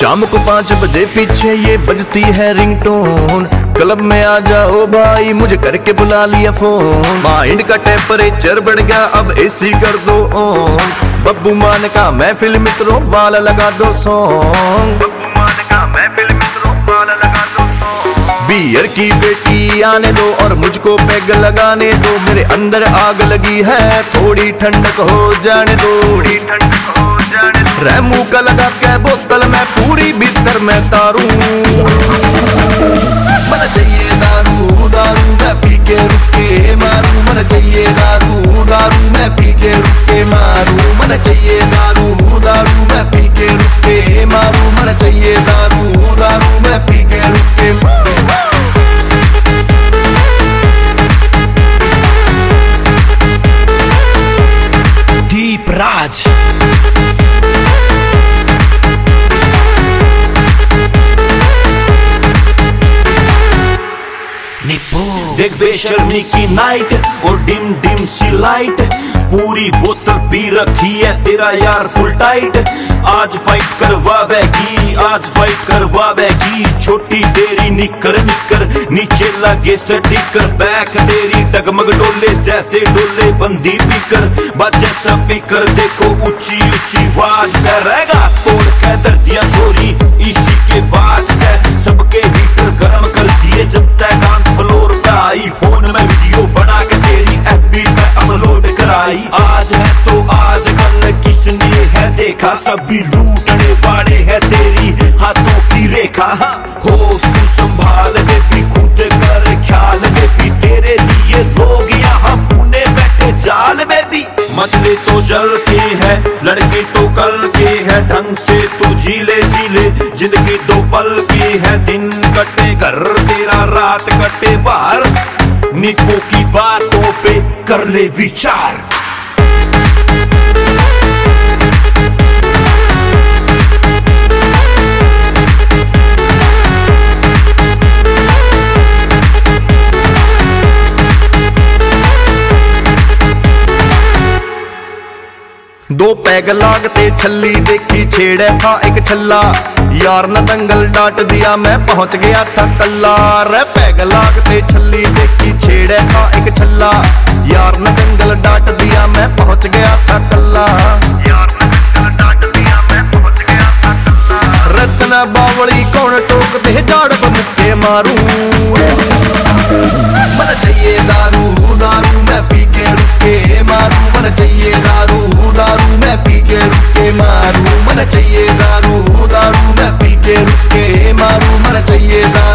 शाम को 5 बजे पीछे ये बजती है रिंगटोन। क्लब में आ जाओ भाई मुझे करके बुला लिया फोन। माइंड का टेम्परेचर बढ़ गया अब एसी कर दो ऑन। बब्बू मान का महफिल मित्रों वाला लगा दो सॉन्ग। बब्बू मान का महफिल मित्रों वाला लगा दो सॉन्ग। बियर की बेटी आने दो और मुझको पैग लगाने दो। मेरे अंदर आग लगी है थोड़ी ठंडक हो जाने दो। थोड़ी ठंडक हो जाने दो। रेमू का लगा के बोतल में पूरी भीतर में तारू। मन चाहिए दारू दारू मैं पी के रुक के मारू। मन चाहिए दारू दारू मैं पी के रुक के मारू। मन चाहिए दारू दारू मैं पी के रुक के मारू। मन चाहिए दारू दारू मैं पी के रुक के मारू। दीप राज देख बेशर्मी की नाइट और डिम डिम सी लाइट। पूरी बोतल पी रखी है तेरा यार फुल टाइट। आज फाइट करवावेगी आज फाइट करवावेगी। छोटी तेरी निकर निकर नीचे लगे स्टिकर। बैक तेरी डगमग डोले जैसे डोले बंदी पीकर। बच्चे स्पीकर देखो ऊंची ऊंची आवाज से रहेगा तोड़ के दर दिया छोरी। इसी के बाद से सबके हीटर गर्म कर दिए जब तक डांस फ्लोर पे आई। फोन में वीडियो बना के तेरी FB पे अपलोड कराई। आज है तो आज कल किसने है देखा। सभी लूटने वाले है तेरी हाथों की रेखा। होश तू संभाल के भी खुद कर ख्याल में भी। तेरे लिए लोग यहाँ पुणे बैठे जाल में भी। मसले तो जल के है लड़के तो कल के है। ढंग से तू जीले जीले जिंदगी दो पल की है। दिन कटे घर तेरा रात कटे बाहर। निको की बातों पे कर ले विचार। दो पैग लागते छल्ली देखी छेड़े था एक छल्ला। यार न दंगल डांट दिया मैं पहुंच गया था कल्ला। रे पैग लागते छल्ली देखी छेड़े था एक छल्ला। यार न दंगल डांट दिया मैं पहुंच गया था कल्ला। यार न दंगल डांट दिया मैं पहुंच गया था कल्ला। रत्ना बावली कौन टोक दे झाड़ पर मुक्के मारू। मन चाहिए दारू दारू मैं पी के रुक के मारू। मन चाहिए दारू दारू मैं पी के रुक के मारू। मन चाहिए दारू दारू मैं पी के रुक के मारू। मन चाहिए दारू